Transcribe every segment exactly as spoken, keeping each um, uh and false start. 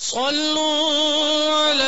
صلوا علی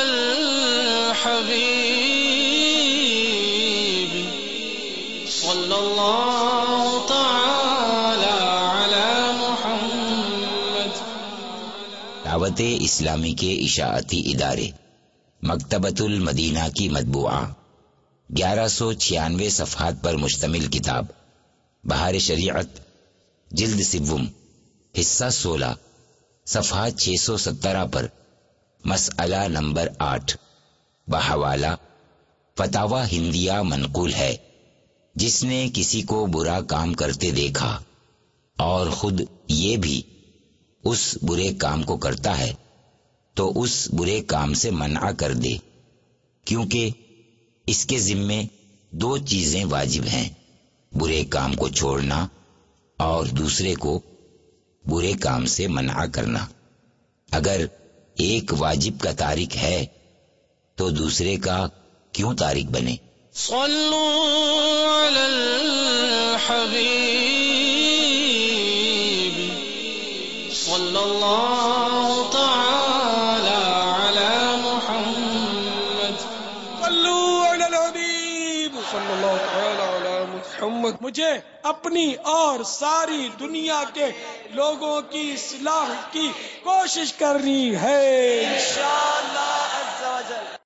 الحبیب صلی اللہ تعالی علی محمد۔ دعوت اسلامی کے اشاعتی ادارے مکتبۃ المدینہ کی مطبوعہ گیارہ سو چھیانوے صفحات پر مشتمل کتاب بہار شریعت جلد سوم حصہ سولہ صفحہ چھ سو سترہ پر مسئلہ نمبر آٹھ بحوالہ فتاوی ہندیہ منقول ہے۔ جس نے کسی کو برا کام کرتے دیکھا اور خود یہ بھی اس برے کام کو کرتا ہے تو اس برے کام سے منع کر دے، کیونکہ اس کے ذمے دو چیزیں واجب ہیں، برے کام کو چھوڑنا اور دوسرے کو برے کام سے منع کرنا۔ اگر ایک واجب کا تارک ہے تو دوسرے کا کیوں تارک بنے؟ صلوا علی الحبیب صلی اللہ تعالی علی محمد۔ صلوا علی الحبیب صلی اللہ تعالی علی محمد۔ مجھے اپنی اور ساری دنیا کے لوگوں کی اصلاح کی کوشش کرنی ہے انشاءاللہ عز و جل۔